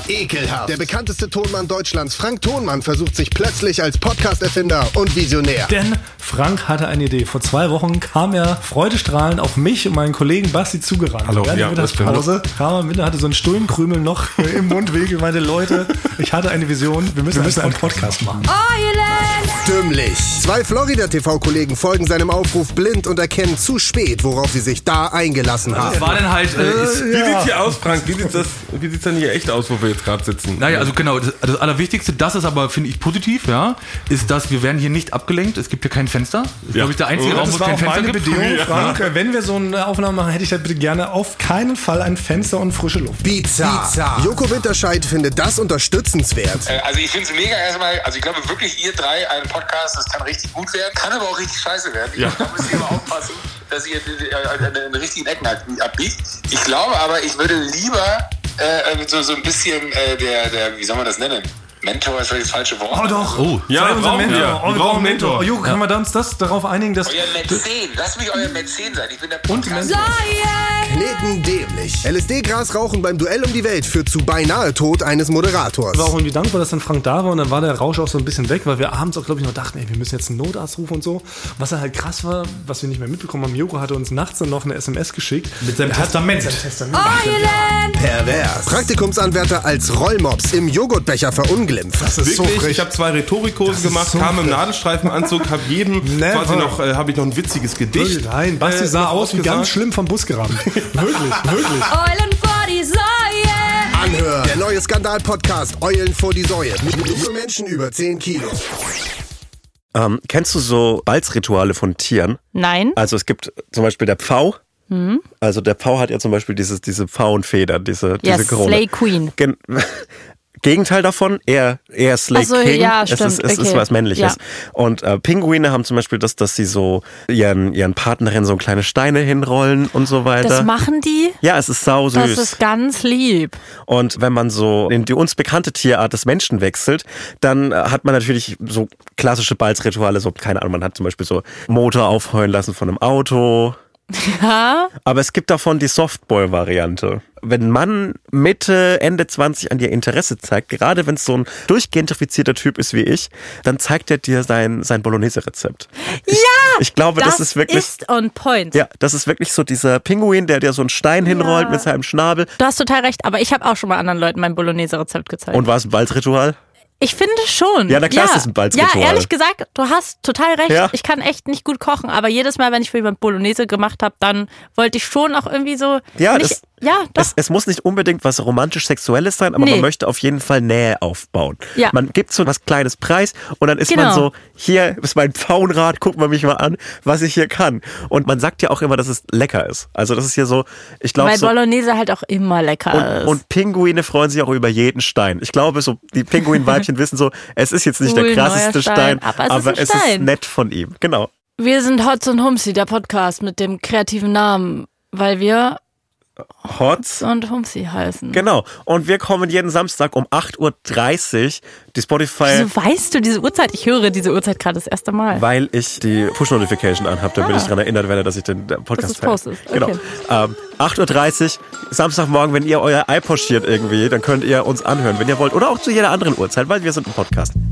Ekelhaft. Der bekannteste Tonmann Deutschlands, Frank Thonmann, versucht sich plötzlich als Podcast-Erfinder und Visionär. Denn Frank hatte eine Idee. Vor 2 Wochen kam er freudestrahlend auf mich und meinen Kollegen Basti zugerannt. Hallo, während der Mittagspause kam er mit, hatte so einen Stullenkrümel noch im Mundwinkel. Meinte, Leute, ich hatte eine Vision, wir müssen einen Podcast machen. Dümmlich. 2 Florida-TV-Kollegen folgen seinem Aufruf blind und erkennen zu spät, worauf sie sich da eingelassen haben. Das war dann halt... Wie sieht's hier aus, Frank? Wie sieht's denn hier echt aus, wo wir jetzt gerade sitzen? Naja, also genau, das Allerwichtigste, das ist aber, finde ich, positiv, ja, ist, dass wir werden hier nicht abgelenkt. Es gibt hier kein Fenster. Das ist, glaube ich, der einzige Raum, wo es kein Fenster gibt. Das war auch meine Bedingung, Frank. Wenn wir so eine Aufnahme machen, hätte ich da bitte gerne auf keinen Fall ein Fenster und frische Luft. Bizarr. Joko Winterscheid findet das unterstützenswert. Also ich finde es mega erstmal, also ich glaube wirklich, ihr 3 einen Podcast, das kann richtig gut werden, kann aber auch richtig scheiße werden. Da müsst ihr immer aufpassen, dass ihr an den richtigen Ecken abbiegt. Ich glaube aber, ich würde lieber so ein bisschen der, wie soll man das nennen? Mentor ist vielleicht das falsche Wort. Oh doch. Oh, ja, wir brauchen Mentor. Wir brauchen einen Mentor. Oh, Joko, können wir uns das darauf einigen, dass... Euer Mäzen. Lasst mich euer Mäzen sein. Ich bin der Podcast. Kneten dämlich. LSD-Gras rauchen beim Duell um die Welt führt zu beinahe Tod eines Moderators. Ich war auch irgendwie dankbar, dass dann Frank da war und dann war der Rausch auch so ein bisschen weg, weil wir abends auch, glaube ich, noch dachten, ey, wir müssen jetzt einen Notarzt rufen und so. Was dann halt krass war, was wir nicht mehr mitbekommen haben, Joko hatte uns nachts dann noch eine SMS geschickt. Mit seinem Testament. Pervers. Praktikumsanwärter als Rollmops im Joghurtbecher verunglimpft. Das ist so frech. Ich habe 2 Rhetorikkurse gemacht, kam im Nadelstreifenanzug, habe jedem quasi noch ein witziges Gedicht. Nein, Basti sah aus wie ganz schlimm vom Bus gerammt. Wirklich. Eulen vor die Säue. Anhören. Der neue Skandal-Podcast Eulen vor die Säue. Für Menschen über 10 Kilo. Kennst du so Balzrituale von Tieren? Nein. Also es gibt zum Beispiel der Pfau. Also der Pfau hat ja zum Beispiel diese Pfauenfedern, diese Krone. Slay Queen. Gegenteil davon, eher Slay King. Ja, es stimmt. ist was Männliches. Ja. Und Pinguine haben zum Beispiel dass sie so ihren Partnerinnen so kleine Steine hinrollen und so weiter. Das machen die? Ja, es ist sau süß. Das ist ganz lieb. Und wenn man so in die uns bekannte Tierart des Menschen wechselt, dann hat man natürlich so klassische Balzrituale, so keine Ahnung, man hat zum Beispiel so Motor aufheulen lassen von einem Auto. Ja. Aber es gibt davon die Softball-Variante. Wenn ein Mann Mitte, Ende 20 an dir Interesse zeigt, gerade wenn es so ein durchgentrifizierter Typ ist wie ich, dann zeigt er dir sein Bolognese-Rezept. Ich glaube, das ist wirklich... ist on point. Ja, das ist wirklich so dieser Pinguin, der dir so einen Stein hinrollt mit seinem Schnabel. Du hast total recht, aber ich habe auch schon mal anderen Leuten mein Bolognese-Rezept gezeigt. Und war es ein Balzritual? Ich finde schon. Ja, na klar, ist das ein Balzritual. Ja, ehrlich gesagt, du hast total recht. Ja. Ich kann echt nicht gut kochen, aber jedes Mal, wenn ich für jemand Bolognese gemacht habe, dann wollte ich schon auch irgendwie so... Ja, doch. Es muss nicht unbedingt was romantisch-sexuelles sein, aber man möchte auf jeden Fall Nähe aufbauen. Ja. Man gibt so was Kleines preis und dann ist man so, hier ist mein Pfauenrad, guck mal mich mal an, was ich hier kann. Und man sagt ja auch immer, dass es lecker ist. Also das ist hier so, ich glaube weil so... Bolognese halt auch immer lecker ist. Und Pinguine freuen sich auch über jeden Stein. Ich glaube, so die Pinguinweibchen wissen so, es ist jetzt nicht der krasseste Stein, aber es ist nett von ihm. Genau. Wir sind Hotz und Humsi, der Podcast mit dem kreativen Namen, weil wir Hotz und Humsi heißen. Genau. Und wir kommen jeden Samstag um 8.30 Uhr. Die Spotify... Wieso weißt du diese Uhrzeit? Ich höre diese Uhrzeit gerade das erste Mal. Weil ich die Push-Notification anhabe, damit ich daran erinnert werde, dass ich den Podcast poste. Genau. Okay. 8.30 Uhr, Samstagmorgen, wenn ihr euer iPod schiert irgendwie, dann könnt ihr uns anhören, wenn ihr wollt. Oder auch zu jeder anderen Uhrzeit, weil wir sind ein Podcast.